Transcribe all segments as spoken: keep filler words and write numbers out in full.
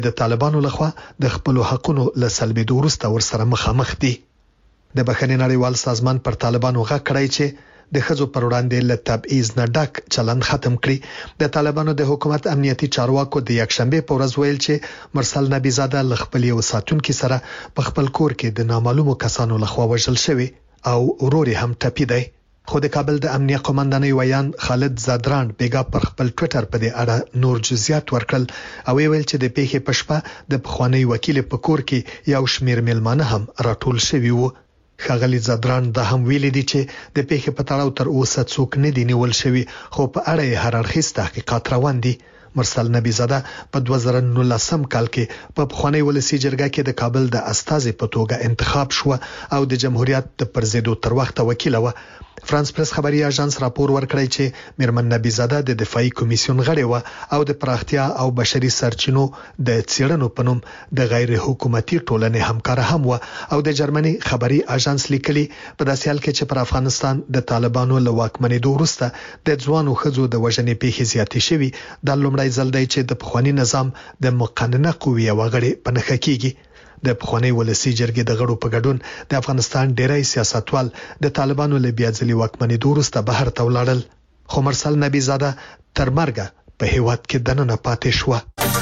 د طالبانو لخوا د خپل حقونو لسلبېدو وروسته ورسره مخامخ دي. د بخښنې نړیوال سازمان پر طالبانو غږ کړی چې د خځو پر وړاندې له تبعیض نه ډک چلند ختم کړي. د طالبانو د حکومت امنیتي چارواکو د یکشنبه په ورځ ویل چې مرسل نبی زاده ل خپل یو ساتونکو سره په خپل کور کې د نامعلومو کسانو لخوا وژل شوی او ورور هم ټپي دی. خو د کابل د امنیه قومندانۍ ویان خالد زادران بیګا پر خپل ټوئیټر په دې اړه نور جزئیات ورکړل او ویل چې د پیښې پښپا د پخوانی وکیل په کور کې یو شمیر ملمانه هم راټول شوی وو. خغلی زادران دا هم ویلي دي چې د پیښې په تړاو تر اوسه څوک نه دي نیول شوی خو په اړه هر اړخیز تحقیقات روان دي. مرسل نبی زاده په دوه زره نولسم کال کې په پخوانی ولسی جرګه کې د کابل د استازي په توګه انتخاب شو او د جمهوریت د پرزیدو تر وخت وکیل و. فرانس پریس خبري اژانس راپور ورکړی چې میرمن نبی زاده د دفاعي کمیسیون غړی و او د پراختیا او بشري سرچینو د څېړنو په نوم د غیر حکومتي ټولنې همکار هم و او د جرمني خبري اژانس لیکلي په داسې حال کې چې پر افغانستان د طالبانو له واکمنېدو وروسته د ځوانو ښځو د وژنې پیښې زیاتې شوي. د لومړی ځل دی چې د پخوانی نظام د مقننه قوې وغړي په نخښه کیږي. د پخوانی ولسی جرګې د غړو په ګډون د افغانستان ډیری سیاستوال د طالبانو له بیا ځلې واکمنېدو وروسته بهر ته ولاړل. خو مرسل نبی زاده تر مرګه په هیواد کې دننه پاتې شو.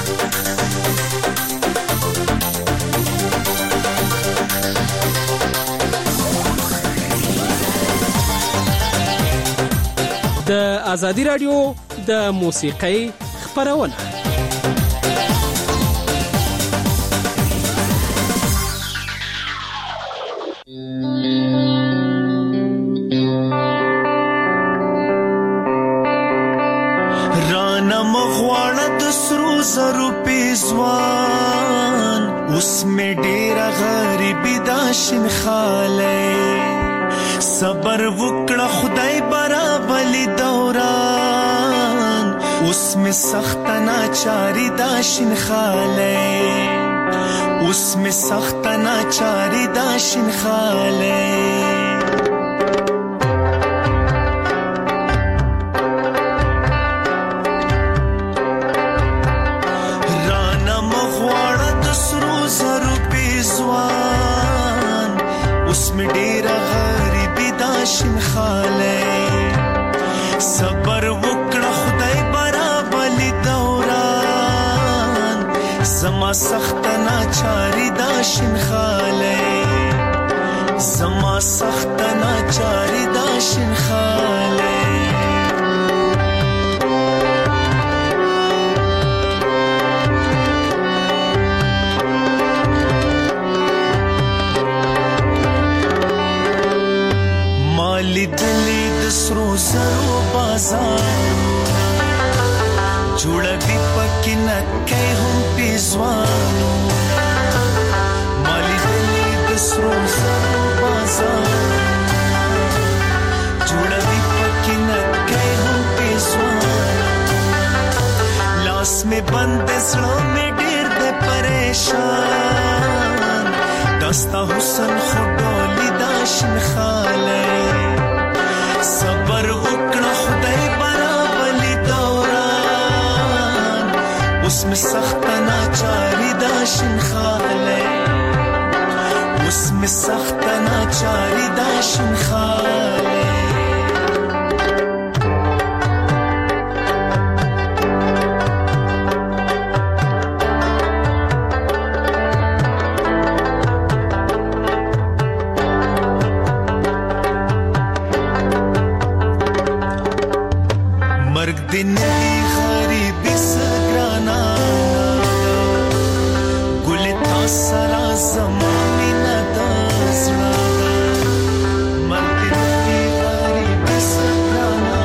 د ازادي رادیو د موسیقۍ خبرونه زرو پیزوان اس میں ډیره غریبی داشن خاله صبر وکړه خدای برابلی دوران اس میں سخت ناچاری داشن خاله اس میں سخت ناچاری داشن خاله صبر وکړه خدای برابلی دوران زما سخت ناچاری داشن خاله زما سخت ناچاری داشن خاله مالی دلی دسرو زرو بازار جوړه دی پکې نکې هم پیزوانو مالی دلی دسرو زرو بازار جوړه دی پکې نکې هم پیزوانو لاس میں بند زړه میں ډېر دې پریشان دستا حسن خډولې داشن خاله صبر وکړه خدای برابلی دوران اس میں سخت ناچاری داشن خاله اس میں سخت ناچاری داشن خاله दिन दी गरीबी सगराना गुले तासरा ज़मानी नदाज़रा मर दिन दी गरीबी सगराना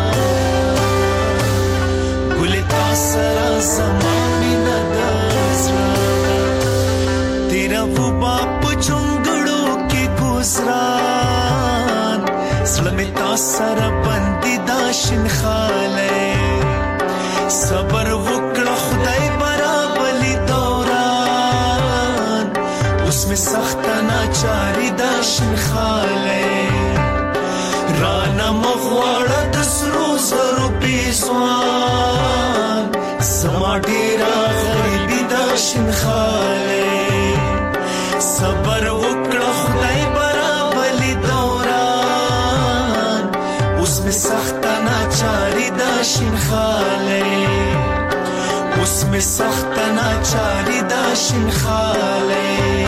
गुले तासरा ज़मानी नदाज़रा तेरा वो बाप चुंगड़ों के गुज़रान सलमे तासरा बंदी दाशिन खाले صبر وکړه خدای برابلی دوران اس میں سخت ناچاری داشن خاله رانا مغواړه د سرو زرو پیزوان سما ډیره غریبی دا شین خاله صبر وکړه خدای برابر دوران اوس می سخت ناچاری دا شین خاله اوس می سخت ناچاری دا شین خاله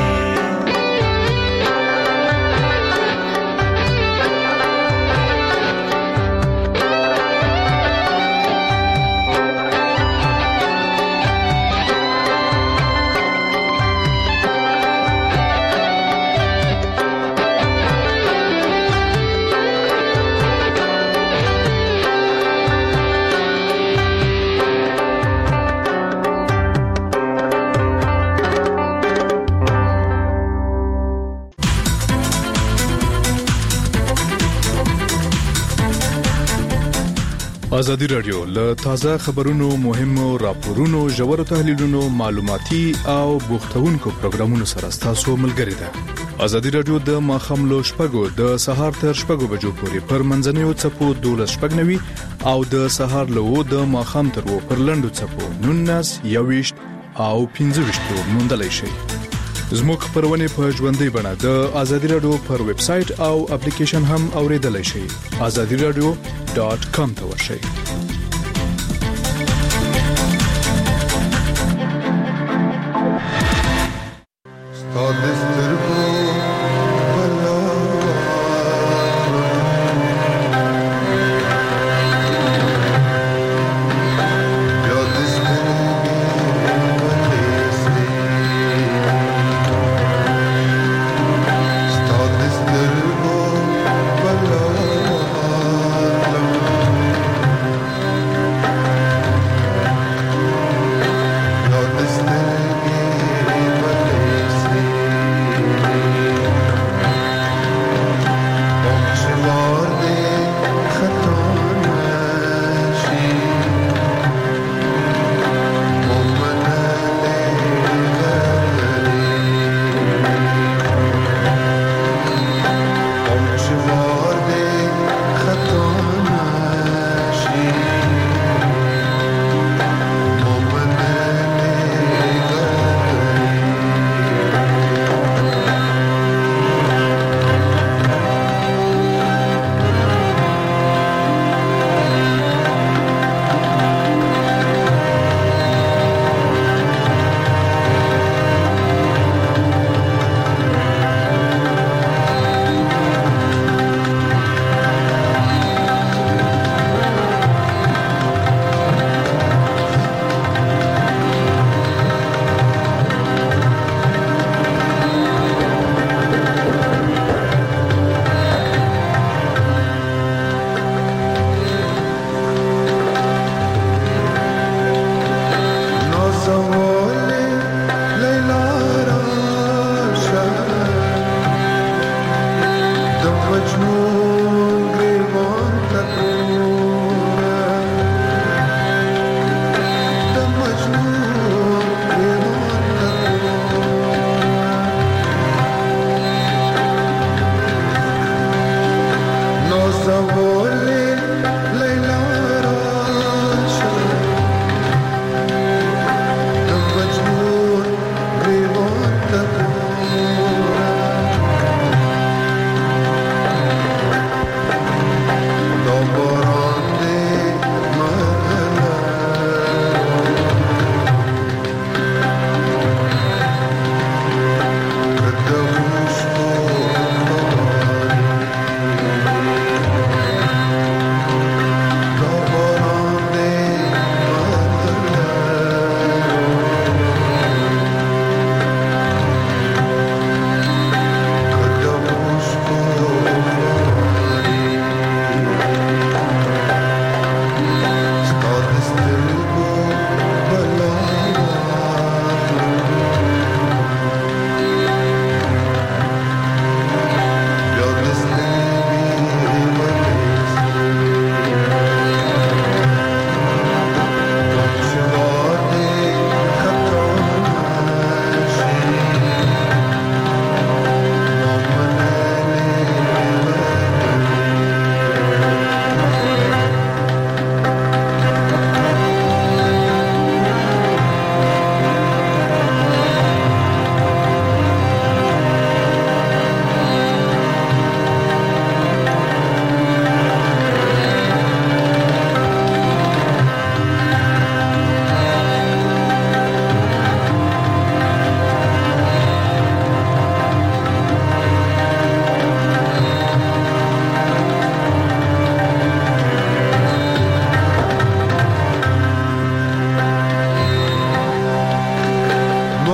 ازادي رادیو له تازه خبرونو مهمو راپورونو ژورو تحلیلونو معلوماتي او بوختونکو پروګرامونو سره تاسو ملګری ده. ازادي رادیو د ماخاملو شپږو د سهار تر شپږو بجو پورې پر منځنیو چپو دولس شپږنوي او د سهار له د ماخام تر و پر لندو چپو نونس یويشت او پنځه ویشت موندلای شي. زموږ خبرونه په ژوندۍ بڼه د ازادي رادیو پر ویب سټ او اپلیکیشن هم اوریدلای شئ. ازادي رادیو ډاٹ کام ته ورشئ.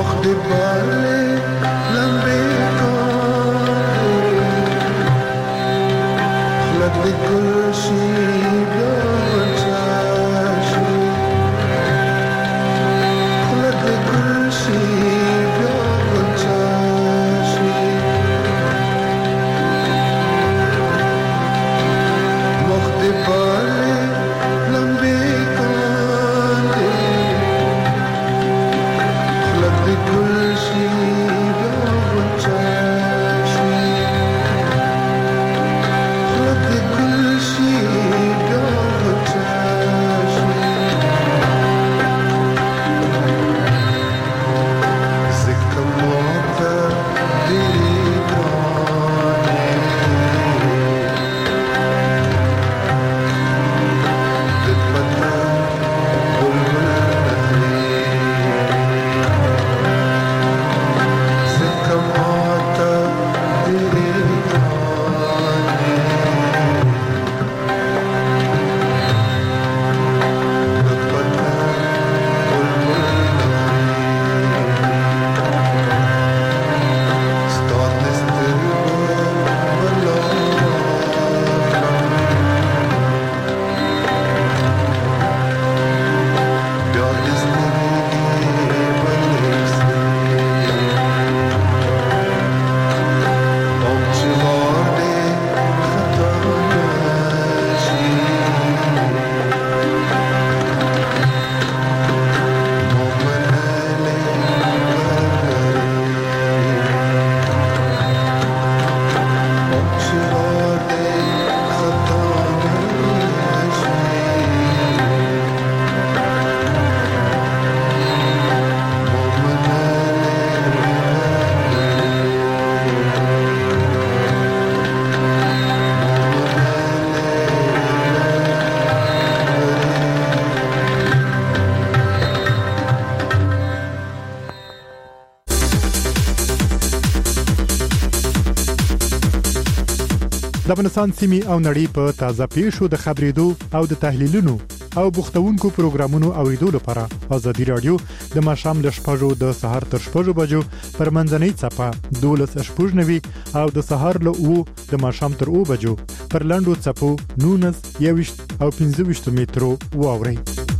د افغانستان سیمې او نړۍ په تازه پیښو د خبرېدو او د تحلیلونو او بوختونکو پروګرامونو اوریدو لپاره ازادي رادیو د ماشام ل شپږو د سهار تر شپږو بجو پر منځنۍ چپه دولس شپږ نوي او د سهار له او د ماشام تر او بجو پر لاندو چپو نونس یوش او پنځه ویشت مترو واوري.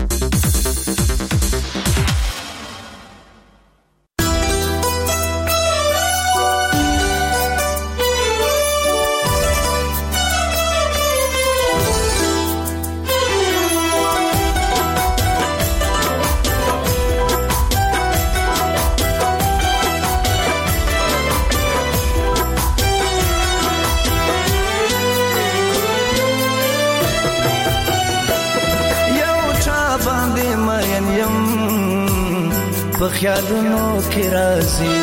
خیالونو کې راځي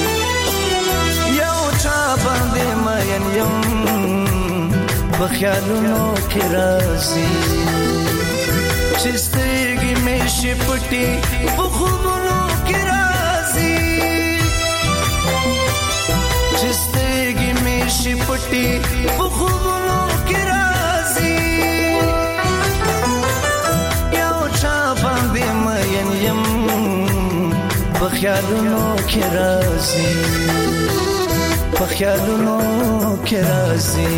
یو چا باندې مین یم په خیالونو کې راځي چې سترګې مې شي پټې په خوبونو کې راځي چې سترګې مې شي پټې په خوبونو کې راځي یو چا باندې مین یم په خیالونو کې راځي په خیالونو کې راځي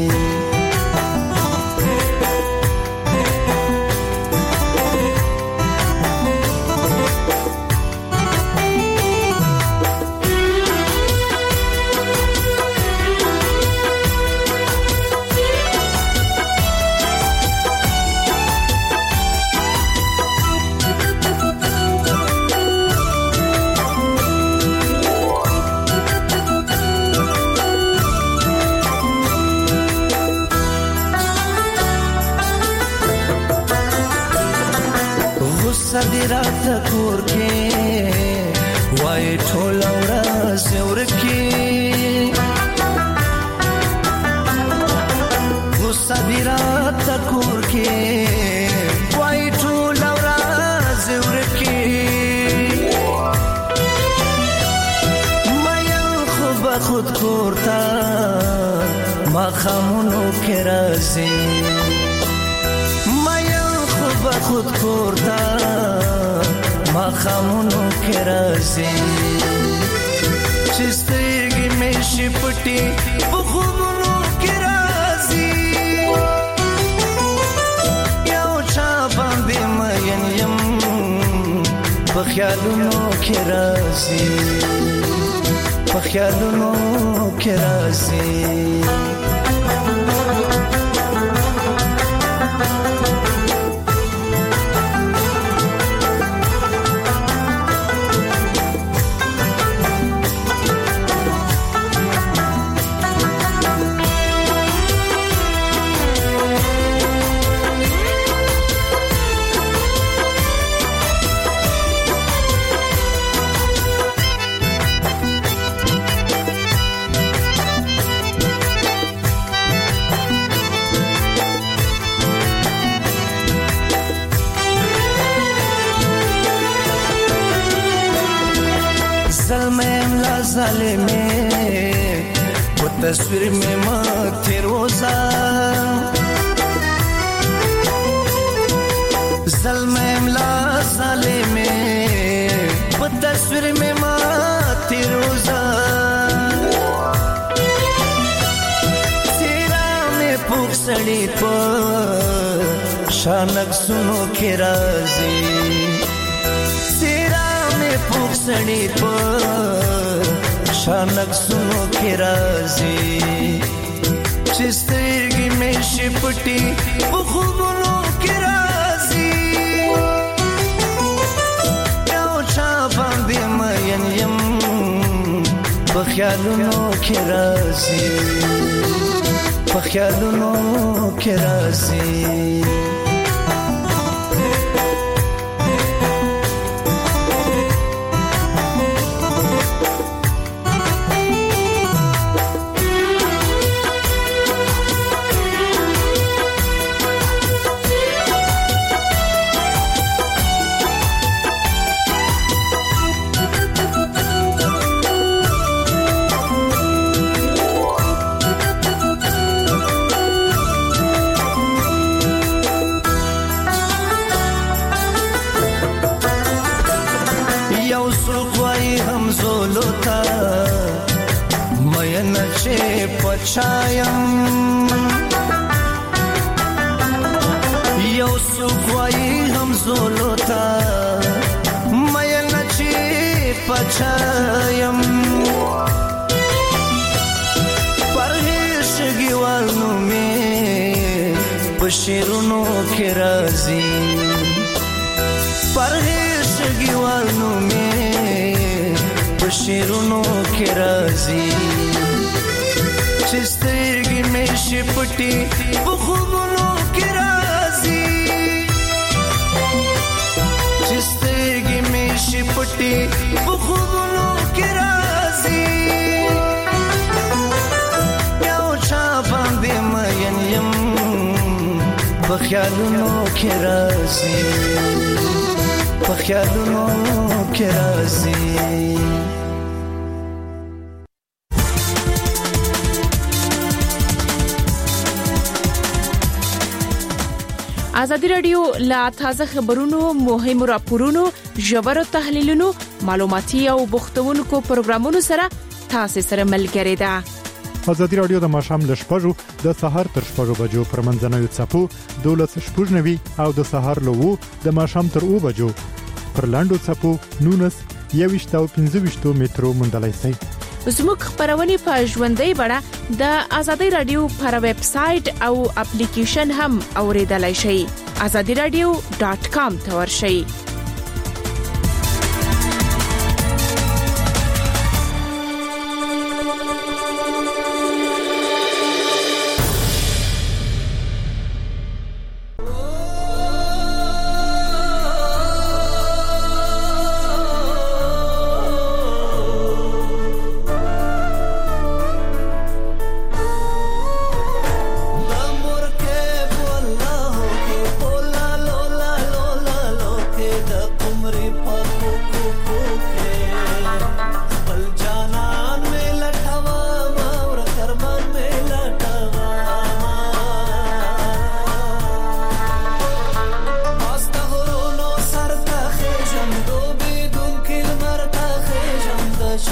صدرات کور کې وای ټول ورځ ورکی صدرات کور کې وای ټول ورځ ورکی مې خو خود کوړتا ما خامونو کې راځي خود کورتا ما خامونو کې راځي چې سترګې مې شي پټې په خوبونو کې راځي یو چا باندې مین یم په خیالونو کې راځي په خیالونو کې راځي ظالمه वो तस्वीर में मत रोजा ज़ल्म ला ज़ालिमे वो तस्वीर में मत रोजा तेरा में पुखसड़ी पर शानक सुनो के राज़ी तेरा में पुखसड़ी पर शानक सुनो के राज़ी चिस्तगी में शिपटी वो खूबों के राज़ी यो चाबांदी मयन यम बख्यालुनो के राज़ी बख्यालुनो के राज़ी पछायम यो सुखवाई हम जोलोता मैं नची पछायम परहेश गिवालनु में बशीरुनो के राज़ी परहेश गिवालनु में बशीरुनो के राज़ी चिस्तगी में शिपटी वो खूबों की राज़ी चिस्तगी में शिपटी वो खूबों की राज़ी यो चाबांदे मयन यम बख्यालुनो की राज़ी बख्यालुनो की राज़ी آزادی رادیو لا تازه خبرونو مهم راپورونو ژور تحلیلونو معلوماتي او بوختونکو پروګرامونو سره تاسو سره ملګری ده. آزادی رادیو د ماشام ل شپږو د سهار تر شپږو بجو پر منځنوي چپو دولس شپږنوي او د سهار لوو د ماشام تر او بجو پر لاندو چپو نونس یويشت او پنځه مترو مندلای سي. زموږ خبرونه په ژوندۍ بڼه د آزادی رادیو پر ویب سټ او اپلیکیشن هم اوریدلای شئ. آزادی رادیو ډاٹ کام ته ورشئ.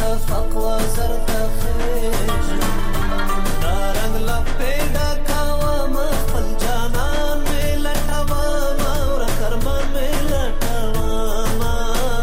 شفق وزرد خیجم نارنگ لپیدا کوا مخفل جانان می لٹوا مور کرمان می لٹوا ما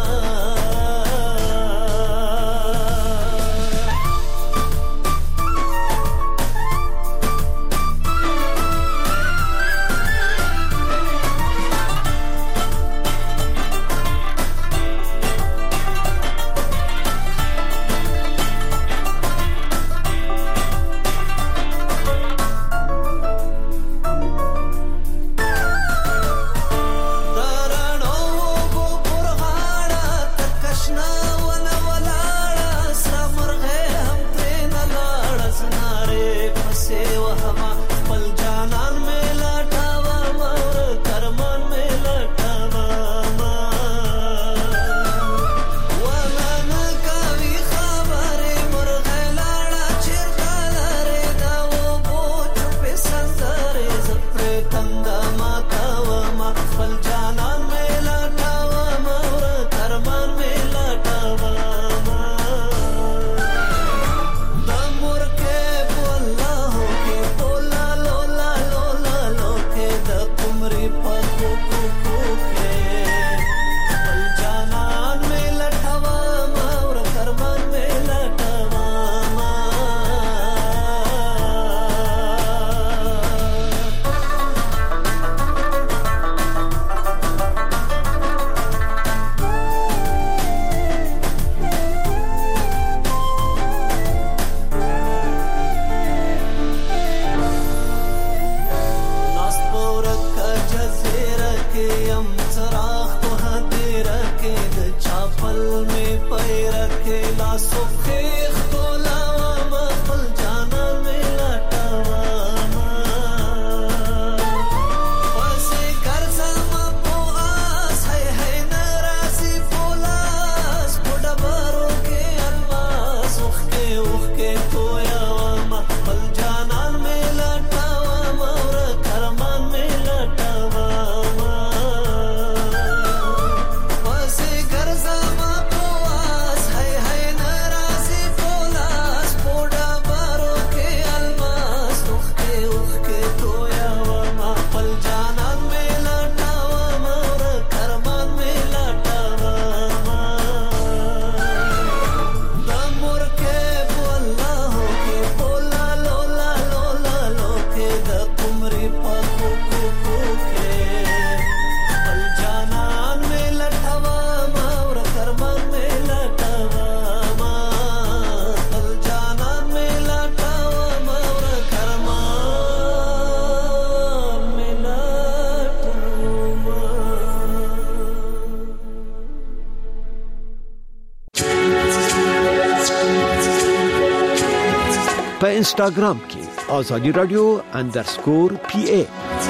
په انسټاګرام کې آزادی رادیو انډرسکور پی ای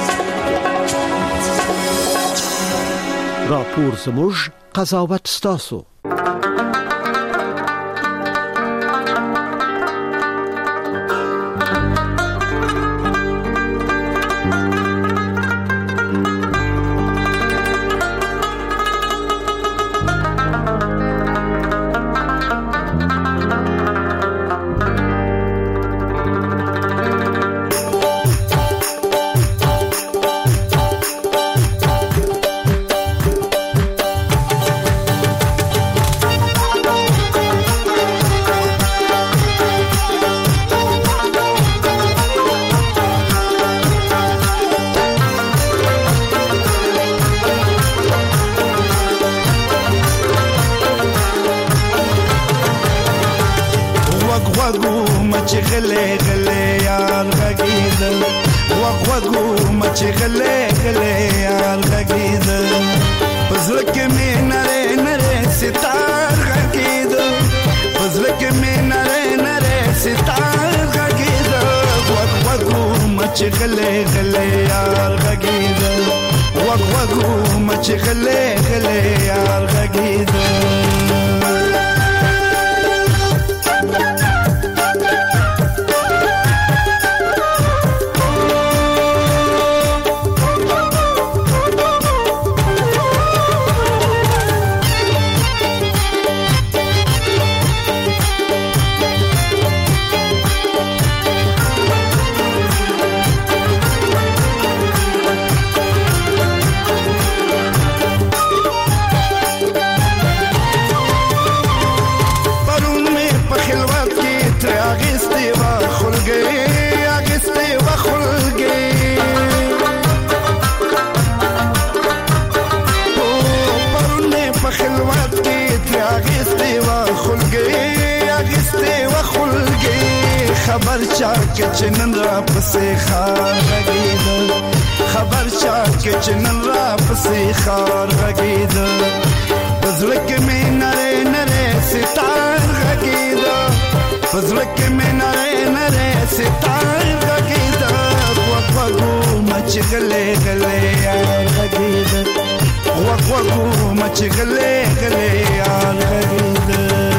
راپور زموږ قضاوت ستاسو. غلې غلې یار غږیده وګ وګو مچ غلې غلې یار غږیده ناسته وخلګي خبر چا کې چنن را پسې خار غږید خبر چا کې چنن را پسې خار غږید پزړه کې مې نره نره ستار غږید پزړه کې مې نره نره ستار غږید وق وقو مچ غلې غلې یار غږید وق وقو مچ غلې غلې یار غږید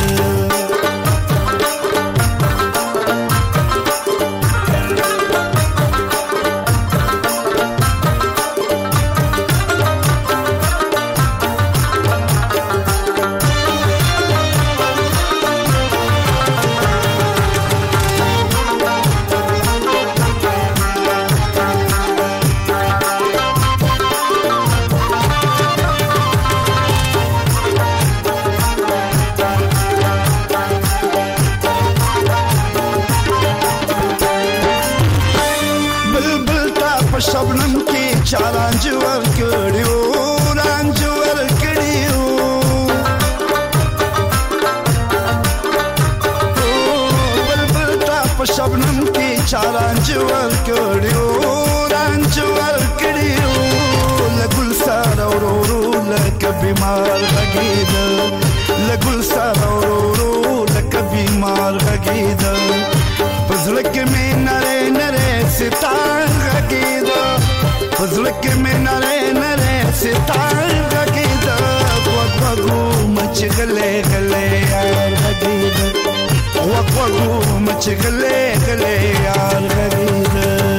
شبنم کې چارانج ور کړیو رانج ور کړیو بلبل تا په شبنم کې چارانج ور کړیو رانج ور کړیو لګل سره ورورو لکه بیمار غږید لګل سره ورورو لکه بیمار غږید پزړه کې مې نره نره ستار غږید پزړه کې مې نره نره ستار غږید وق وقو مچ غلې غلې یار غږید وق وقو مچ غلې غلې یار غږید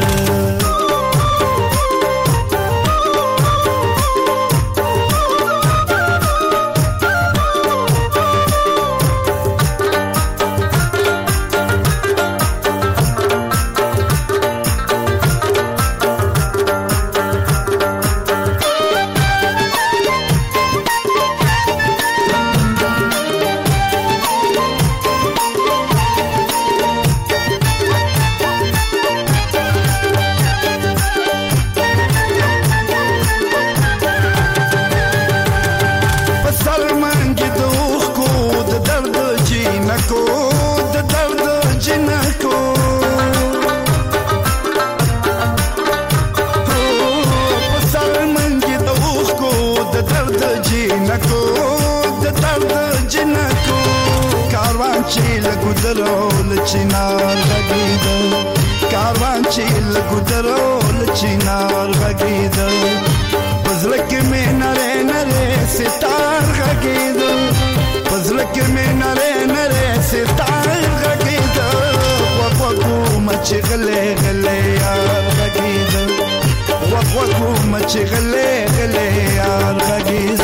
لګودرول چینار غږید کاروان چې لګودرول چینار غږید پزړه کې مې نره نره ستار غږید پزړه کې مې نره نره ستار غږید وق وقو مچ غلې غلې یار غږید وق وقو مچ غلې غلې یار غږید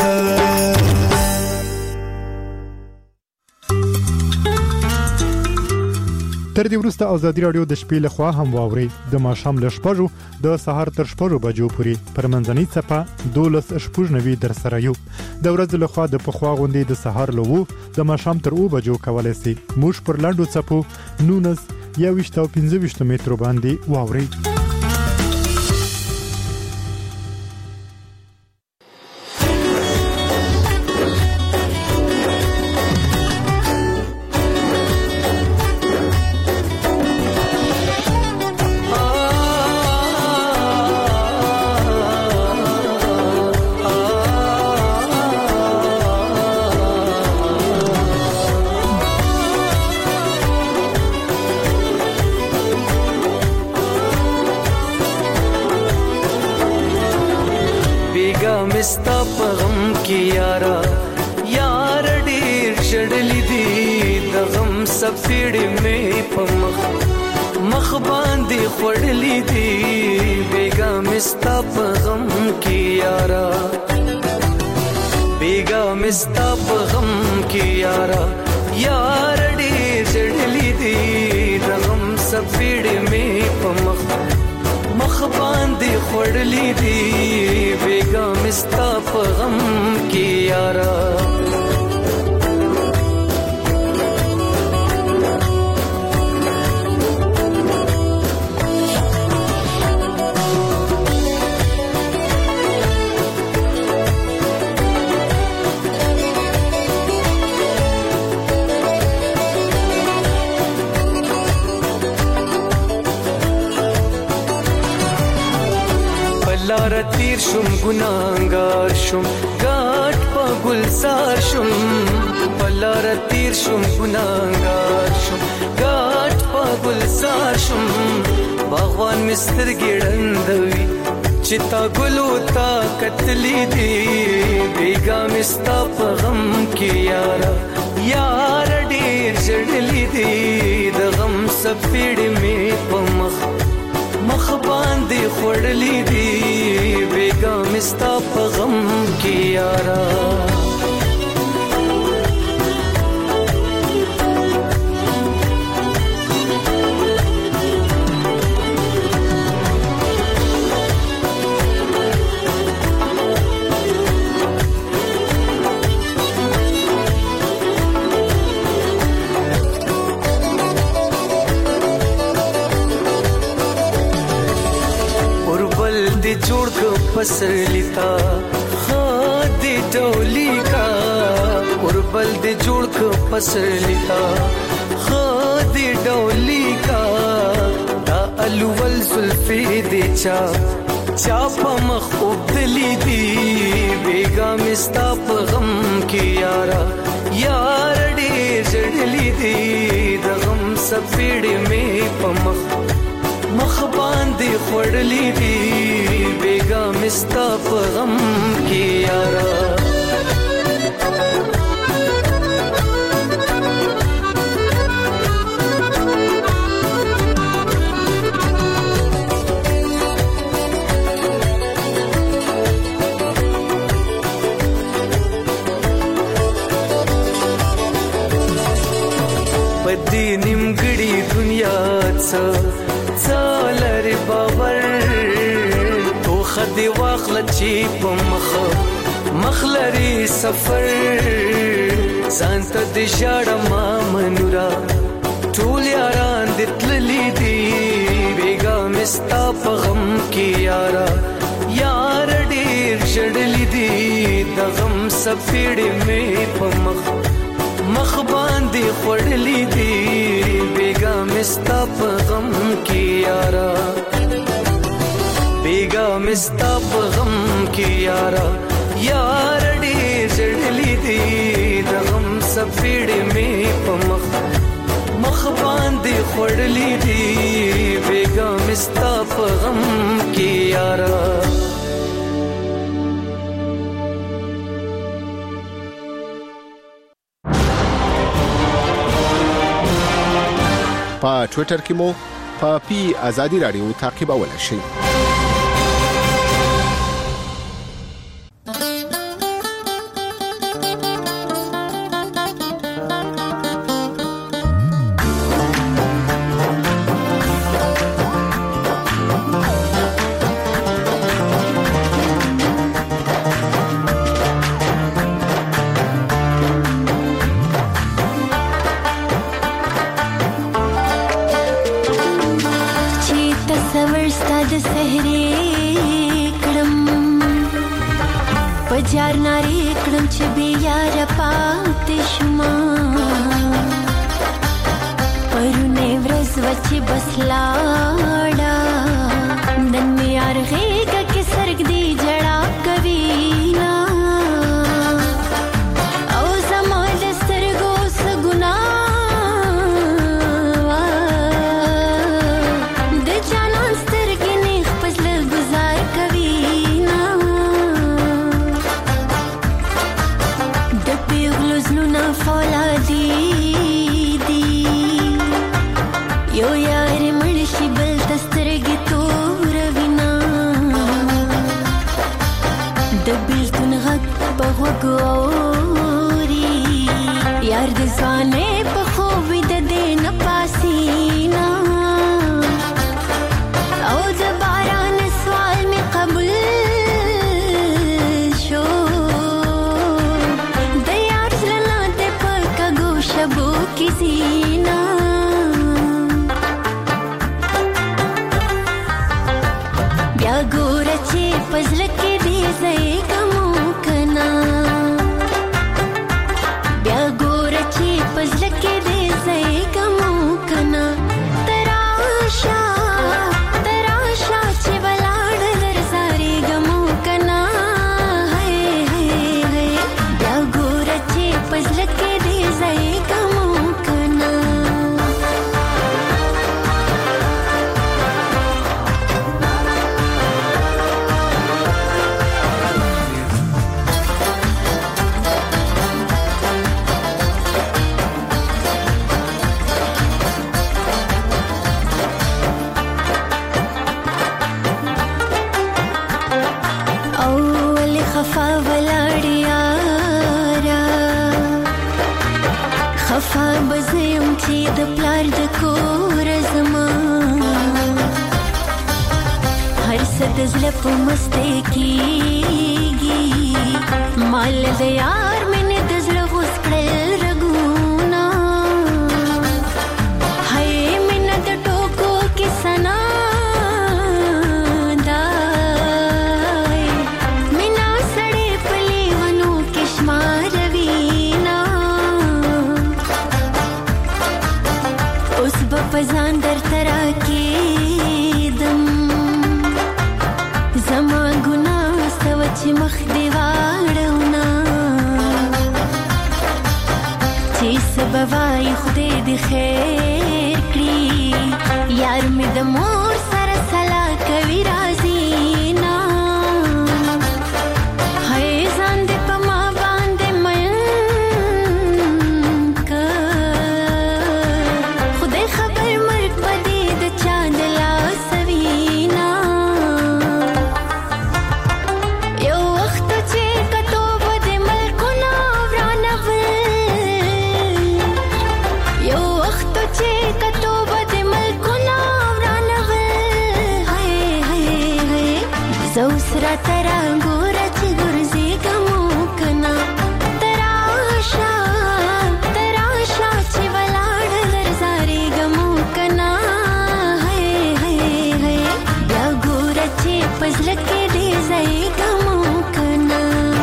تر دې وروسته ازادي رادیو د شپې له خوا هم واوري د ماښام له شپږو د سهار تر شپږو بجو پورې پر منځنۍ څپه دولس شپږ نوي در سره یو د ورځې له خوا د پخوا غونډې د سهار له وو د ماښام تر اوه بجو کولای شي موږ پر لاندو څپو نونس یا وشت او پنځه وشت مترو باندې واوري مستا پغم کی یارا یار ډیر شړلې دي د غم سفیړې مې پمخ مخ باندې خړلې دي بیګا مستا پغم کی یارا بیګا مستا پغم کی یارا یار ډیر شړلې دي د غم سفیړې مې پمخ مخ باندې خړلې دي بیګا مستا په غم کې یارا تیر شم ګناهګار شم ګاټ په ګلزار شم پلار تیر شم ګناهګار شم ګاټ په ګلزار شم باغوان مستر ګړندوي چتا ګلو تا کتلی دی بیگا مستا په غم کې یارا یار ډیر جړلی دی د غم سپېړ می په مخ مخ باندې خړلې دی بیگا مستا په غم کې یارا جوړ کو پسلیتا خاد ډولی کا اوربل دې جوړ کو پسلیتا خاد ډولی کا دا الول زلفی دې چا چا په مخ وبدلی دی بیگا مستا په غم کې یارا یار ډېر جړلی دی د غم سپېړ می په مخ مخ باندې خړلې دی بیگا مستا په غم کې یارا پدې نیمګړي دنیا څه څالر باور تو خدي واخل چی په مخ مخلري سفر سانت د شړ ما منورا ټول یاران د تللی دی بیگا مستا په غم کې یارا یار ډیر شړلی دی د غم سپېړ می په مخ مخ باندې خړلې دی بیگا مستا په غم کې یارا بیگا مستا په غم کې یارا یار ډېر جړلې دی د غم سپېړ می په مخ مخ باندې خړلې دی بیگا مستا په غم کې یارا په ټوئیټر کې مو په پی آزادی رادیو تعقیبولای شئ. پجار ناری کړم چې بیا یار پاتې شما پرونه ورځ وچې بس لاړه نن مې یار غېږه کې سرګ دی جړا کوي نا او زما د سترګو څه ګناه د جانان سترګې نه خپل گزار کوي فولادي دي یو یار مړ شي بل چې د پلار د کور زما هر څه د زړه په مستی کېږي مال د یار مینې د زړه غوڅ کړل رګونه هی مینه د ټوکو کیسه نه دی مینه سړی په لیونو کې شماروینه اوس به په ځان درته راکېدم زما ګناه څه وه چې مخ دې واړونه چې څه به وایي خدای دې خیر کړي یار مې د مور سره سلا کوي راځي نه هی ځان دې په ما باندې مین که خدای خبر مرګ به دې د چا د لاسه وي نه یو وخت چې کتو به د ملکونه ورانول یو وخت چې کتو به د ملکونه ورانول هی هی هی زه اوس راته راګوره چې ګرځېږم که نه ته راشه ته راشه چې ولاړ درزارېږم که نه هی هی هی بیا ګوره چې په زړه کې دې ځایږم که نه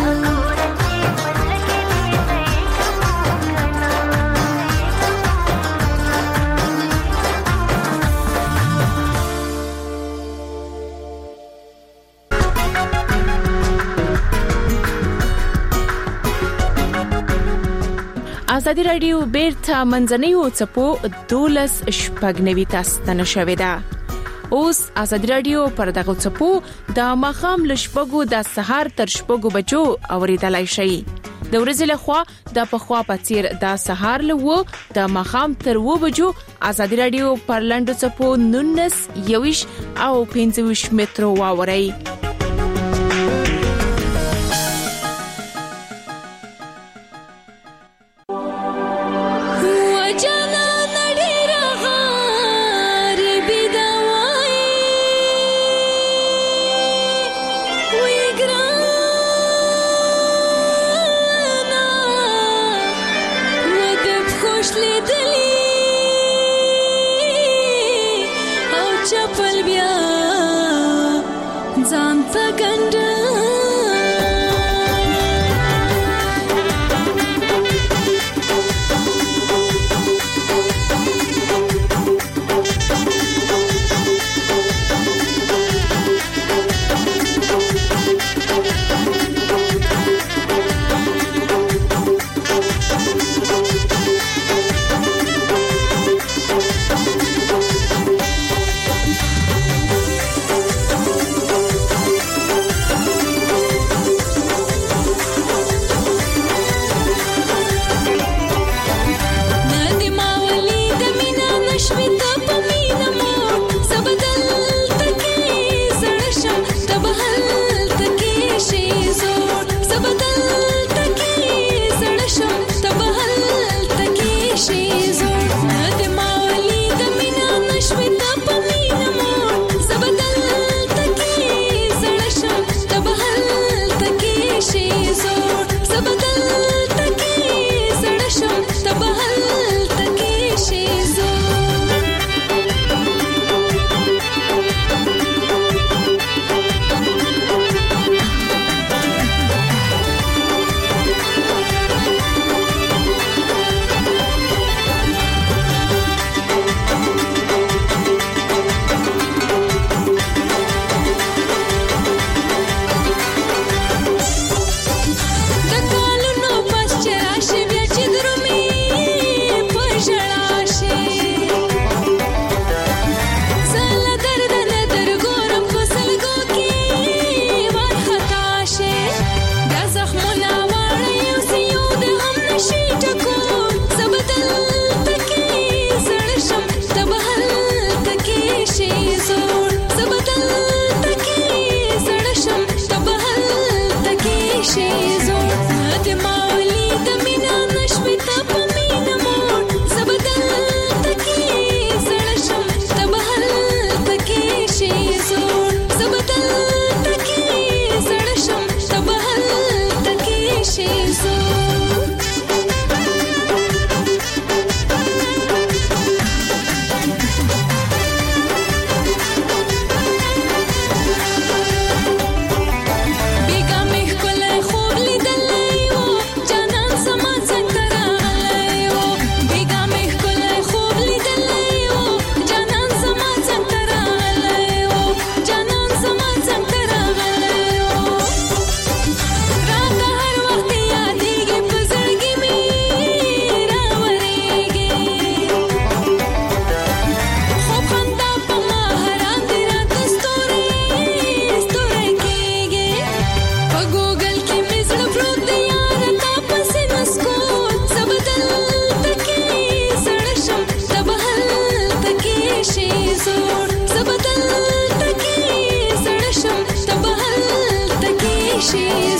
ازادي رادیو بیرته منځنیو څپو دولس شپږ نوي تاسو ته نشوي ده اوس ازادي رادیو پر دغه څپو د ماخام لشپګو د سحر تر شپګو بجو اوریدلای شي د ورځې لخوا د پخوا پڅیر د سحر له د ماخام تر و بجو ازادي رادیو پر لاندو څپو نونس یوش او پنځه مترو واوري ځان شي